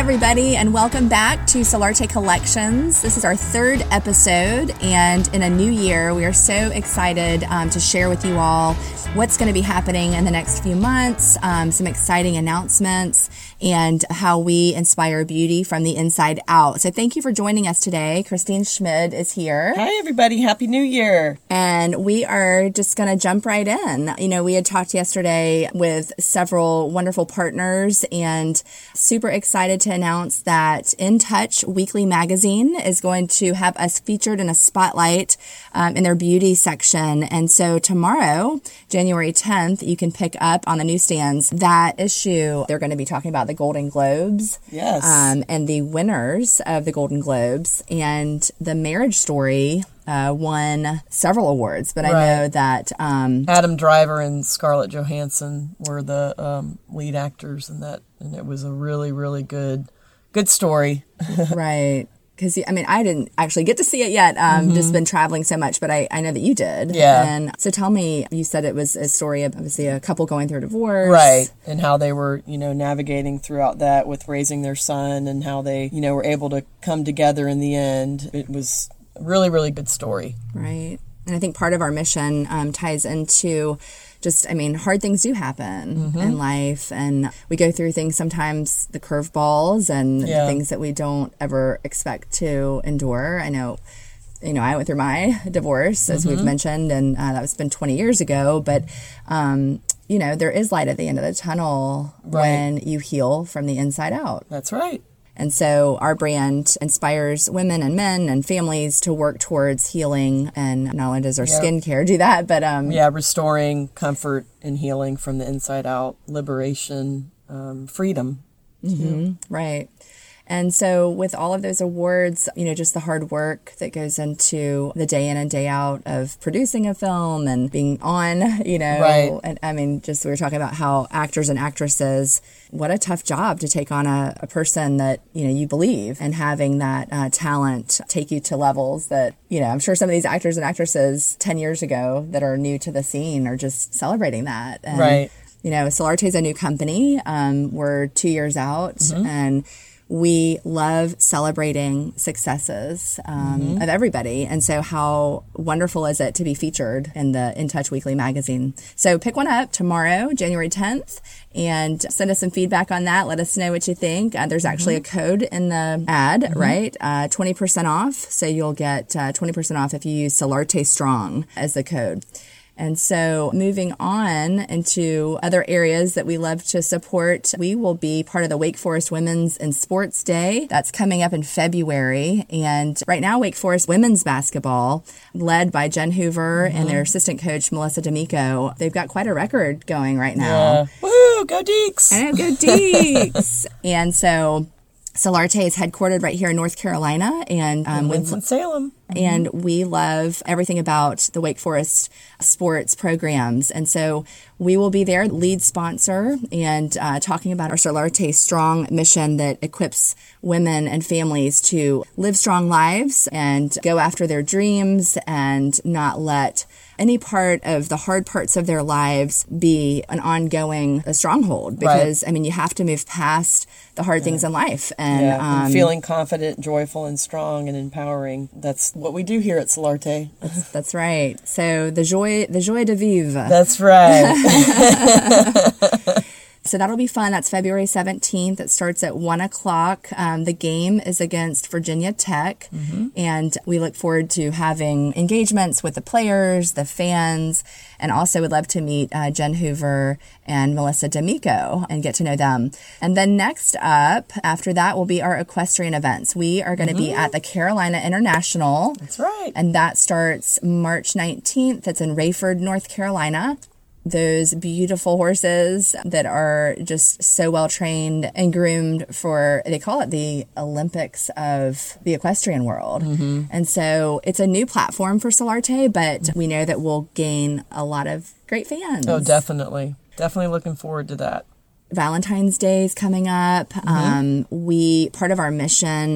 everybody, and welcome back to Solarte Collections. This is our third episode, and in a new year, we are so excited to share with you all what's going to be happening in the next few months, some exciting announcements, and how we inspire beauty from the inside out. So thank you for joining us today. Christine Schmid is here. Hi, everybody. Happy New Year. And we are just going to jump right in. You know, we had talked yesterday with several wonderful partners and super excited to announce that In Touch Weekly Magazine is going to have us featured in a spotlight in their beauty section. And so tomorrow, January 10th, you can pick up on the newsstands that issue. They're going to be talking about the Golden Globes. Yes. And the winners of the Golden Globes. And the Marriage Story won several awards, but I know that Adam Driver and Scarlett Johansson were the lead actors in that, and it was a really, really good story. Right. Because, I mean, I didn't actually get to see it yet. Just been traveling so much, but I know that you did. Yeah. And so tell me, you said it was a story of, obviously, a couple going through a divorce. Right. And how they were, navigating throughout that with raising their son and how they, were able to come together in the end. It was a really, really good story. Right. And I think part of our mission ties into just, hard things do happen in life, and we go through things, sometimes the curveballs and the things that we don't ever expect to endure. I know, I went through my divorce, as we've mentioned, and that was been 20 years ago, but, there is light at the end of the tunnel when you heal from the inside out. That's right. And so our brand inspires women and men and families to work towards healing. And not only does our skincare do that, but... restoring comfort and healing from the inside out, liberation, freedom. Right. And so with all of those awards, just the hard work that goes into the day in and day out of producing a film and being on, Right. And just we were talking about how actors and actresses, what a tough job to take on a person that, you believe, and having that talent take you to levels that, I'm sure some of these actors and actresses 10 years ago that are new to the scene are just celebrating that. And, right. Solarte is a new company. We're 2 years out, and we love celebrating successes of everybody. And so how wonderful is it to be featured in the In Touch Weekly magazine? So pick one up tomorrow, January 10th, and send us some feedback on that. Let us know what you think. There's actually a code in the ad, right? 20% off. So you'll get 20% off if you use Solarte Strong as the code. And so moving on into other areas that we love to support, we will be part of the Wake Forest Women's in Sports Day. That's coming up in February. And right now, Wake Forest women's basketball, led by Jen Hoover and their assistant coach, Melissa D'Amico, they've got quite a record going right now. Yeah. Woo, go Deeks! I know, go Deeks! And so Solarte is headquartered right here in North Carolina, and Winston-Salem. And we love everything about the Wake Forest sports programs. And so we will be their lead sponsor and talking about our Solarte Strong mission that equips women and families to live strong lives and go after their dreams and not let any part of the hard parts of their lives be an ongoing stronghold, because, you have to move past the hard things in life. And feeling confident, joyful, and strong and empowering. That's what we do here at Solarte. That's right. So the joie de vivre. That's right. So that'll be fun. That's February 17th. It starts at 1 o'clock. The game is against Virginia Tech. And we look forward to having engagements with the players, the fans, and also would love to meet Jen Hoover and Melissa D'Amico and get to know them. And then next up, after that, will be our equestrian events. We are going to be at the Carolina International. That's right. And that starts March 19th. That's in Rayford, North Carolina. Those beautiful horses that are just so well trained and groomed for, they call it the Olympics of the equestrian world. And so it's a new platform for Solarte, but we know that we'll gain a lot of great fans. Oh, definitely. Definitely looking forward to that. Valentine's Day is coming up. Part of our mission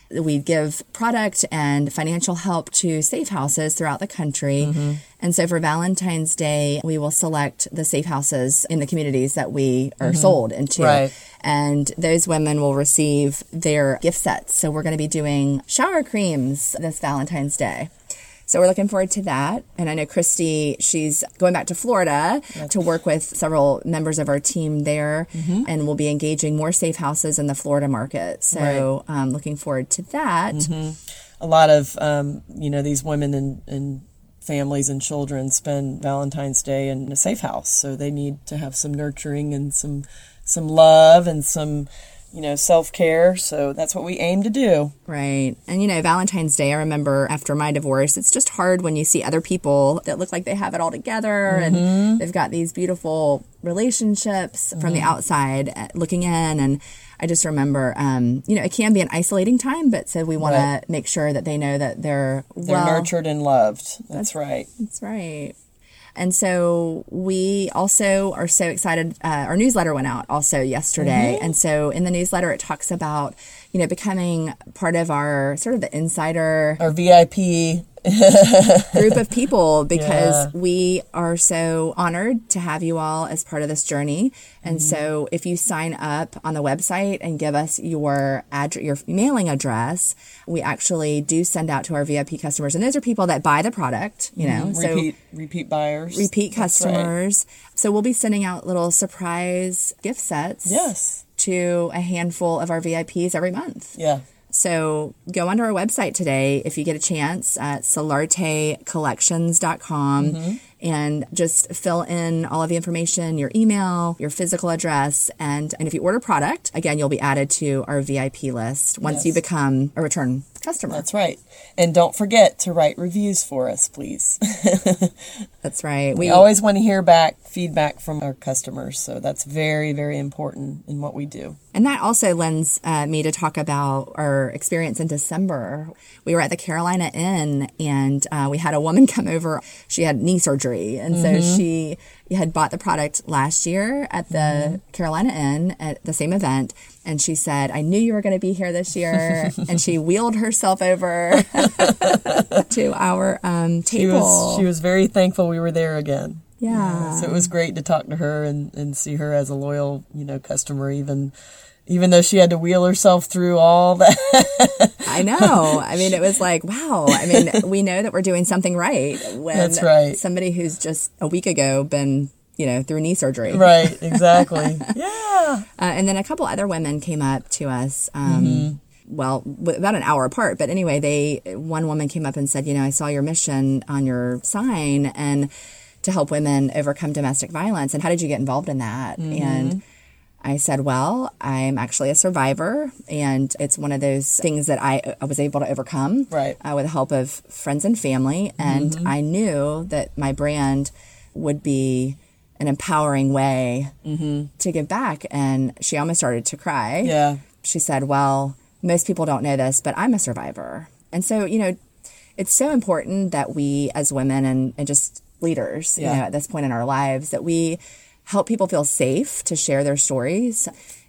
We give product and financial help to safe houses throughout the country. And so for Valentine's Day, we will select the safe houses in the communities that we are sold into. Right. And those women will receive their gift sets. So we're going to be doing shower creams this Valentine's Day. So we're looking forward to that. And I know Christy, she's going back to Florida to work with several members of our team there. And we'll be engaging more safe houses in the Florida market. So looking forward to that. A lot of, these women and families and children spend Valentine's Day in a safe house. So they need to have some nurturing and some love and some self-care. So that's what we aim to do. Right. And, Valentine's Day, I remember after my divorce, it's just hard when you see other people that look like they have it all together and they've got these beautiful relationships from the outside looking in. And I just remember, it can be an isolating time, but so we want to make sure that they know that they're nurtured and loved. That's right. That's right. And so we also are so excited. Our newsletter went out also yesterday. And so in the newsletter, it talks about, becoming part of our sort of the insider. Our VIP group of people, because we are so honored to have you all as part of this journey. And so if you sign up on the website and give us your mailing address, we actually do send out to our VIP customers. And those are people that buy the product, repeat buyers, repeat customers. Right. So we'll be sending out little surprise gift sets to a handful of our VIPs every month. Yeah. So go onto our website today if you get a chance at solartecollections.com and just fill in all of the information, your email, your physical address. And if you order product, again, you'll be added to our VIP list once you become a return customer. That's right. And don't forget to write reviews for us, please. That's right. We always want to hear feedback from our customers. So that's very, very important in what we do. And that also lends me to talk about our experience in December. We were at the Carolina Inn and we had a woman come over. She had knee surgery. And so she had bought the product last year at the Carolina Inn at the same event. And she said, I knew you were going to be here this year. And she wheeled herself over to our table. She was very thankful we were there again. Yeah. So it was great to talk to her and see her as a loyal, customer, even though she had to wheel herself through all that. I know. I mean, it was like, wow. I mean, we know that we're doing something right when That's right. somebody who's just a week ago been, through knee surgery. Right, exactly. Yeah. And then a couple other women came up to us, well, about an hour apart. But anyway, one woman came up and said, I saw your mission on your sign and to help women overcome domestic violence. And how did you get involved in that? And I said, well, I'm actually a survivor, and it's one of those things that I was able to overcome with the help of friends and family. And I knew that my brand would be an empowering way to give back. And she almost started to cry. Yeah. She said, well, most people don't know this, but I'm a survivor. And so, it's so important that we as women and just leaders, at this point in our lives, that we help people feel safe to share their stories.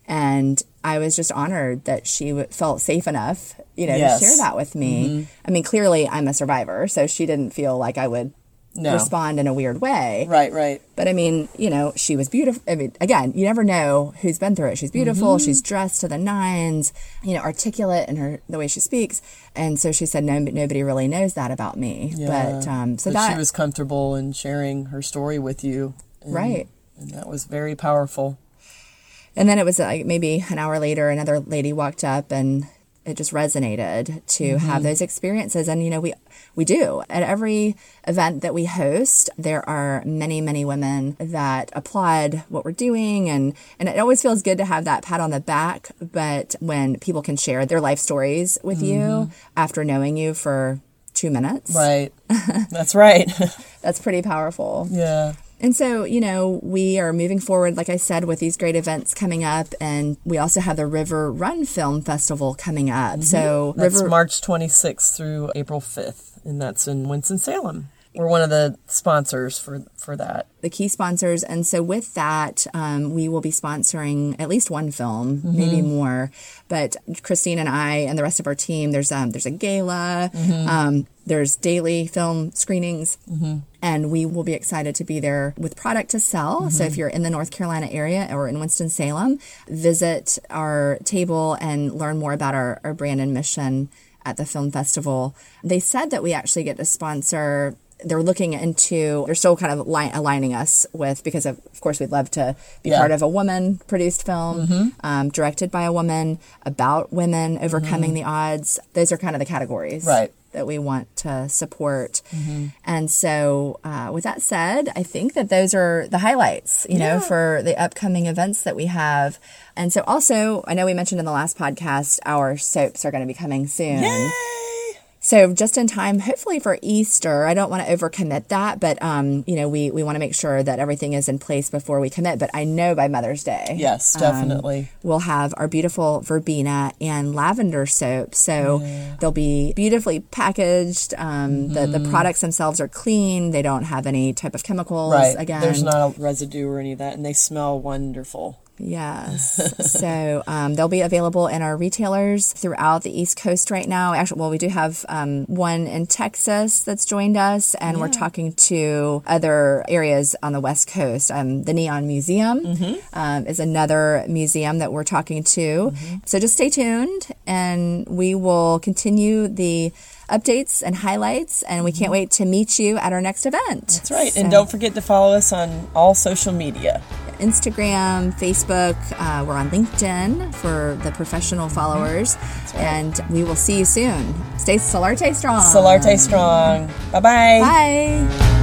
And I was just honored that she felt safe enough, to share that with me. I mean, clearly I'm a survivor, so she didn't feel like I would respond in a weird way. Right. But I mean, she was beautiful. I mean, again, you never know who's been through it. She's beautiful. She's dressed to the nines, articulate in the way she speaks. And so she said, nobody really knows that about me. Yeah. But she was comfortable in sharing her story with you. Right. And that was very powerful. And then it was like maybe an hour later, another lady walked up and it just resonated to have those experiences. And, we do. At every event that we host, there are many, many women that applaud what we're doing. And it always feels good to have that pat on the back. But when people can share their life stories with you after knowing you for 2 minutes. Right. That's right. That's pretty powerful. Yeah. And so, we are moving forward, like I said, with these great events coming up. And we also have the River Run Film Festival coming up. So that's March 26th through April 5th. And that's in Winston-Salem. We're one of the sponsors for that. The key sponsors. And so with that, we will be sponsoring at least one film, maybe more. But Christine and I and the rest of our team, there's a gala, there's daily film screenings, and we will be excited to be there with product to sell. So if you're in the North Carolina area or in Winston-Salem, visit our table and learn more about our brand and mission at the film festival. They said that we actually get to sponsor. They're looking into, they're still kind of aligning us with, because of course we'd love to be part of a woman-produced film, directed by a woman, about women overcoming the odds. Those are kind of the categories that we want to support. And so with that said, I think that those are the highlights, you know, for the upcoming events that we have. And so also, I know we mentioned in the last podcast, our soaps are going to be coming soon. Yay! So just in time, hopefully for Easter. I don't want to overcommit that, but you know, we want to make sure that everything is in place before we commit. But I know by Mother's Day, yes, definitely, we'll have our beautiful verbena and lavender soap. So they'll be beautifully packaged. The products themselves are clean. They don't have any type of chemicals. Right. Again, there's not a residue or any of that, and they smell wonderful. Yes. So they'll be available in our retailers throughout the East Coast right now. Actually, well, we do have one in Texas that's joined us, and we're talking to other areas on the West Coast. The Neon Museum is another museum that we're talking to. So just stay tuned, and we will continue the updates and highlights, and we can't wait to meet you at our next event. That's right. And don't forget to follow us on all social media. Instagram, Facebook, we're on LinkedIn for the professional followers, and we will see you soon. Stay Solarte strong. Solarte strong. Bye-bye. Bye.